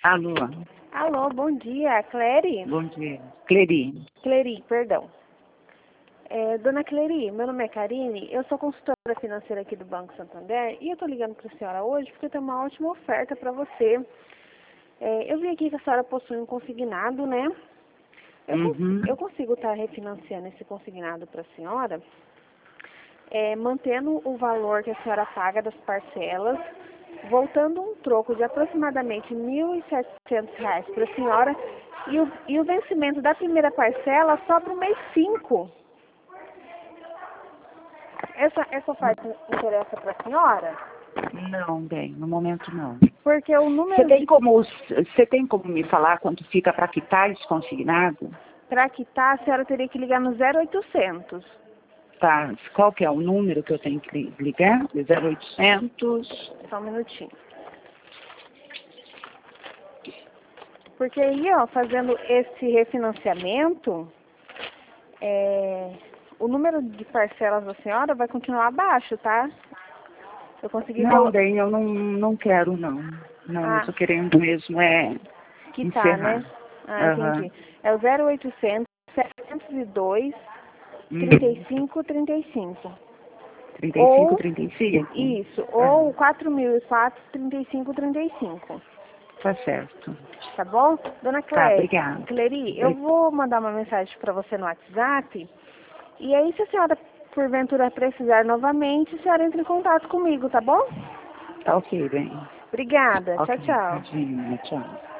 Alô, Alô, bom dia, Clery? bom dia. Cleri. Clery, perdão. Dona Clery, meu nome é Karine, eu sou consultora financeira aqui do Banco Santander e eu estou ligando para a senhora hoje porque eu tenho uma ótima oferta para você. Eu vi aqui que a senhora possui um consignado, né? Eu consigo estar refinanciando esse consignado para a senhora, mantendo o valor que a senhora paga das parcelas, voltando um troco de aproximadamente R$ 1.700 para a senhora e o vencimento da primeira parcela só para o mês 5. Essa oferta interessa para a senhora? Não, bem, no momento não. Porque o Você número tem como me falar quanto fica para quitar esse consignado? para quitar, a senhora teria que ligar no 0800. Tá, qual que é o número que eu tenho que ligar? 0800. Só um minutinho. Porque aí, ó, fazendo esse refinanciamento, o número de parcelas da senhora vai continuar abaixo, tá? Eu consegui Não, bem, eu não quero, não. Não, eu tô querendo mesmo quitar, encerrar. né? Entendi. É o 0800 702 3535. 35, 35? Isso, ou 4004 3535. Tá certo. Tá bom? Dona Tá, obrigada. Clery, eu vou mandar uma mensagem para você no WhatsApp. E aí, se a senhora, porventura, precisar novamente, a senhora entra em contato comigo, tá bom? Tá ok, bem. Obrigada. Ok, Tchau, tchau. tchau.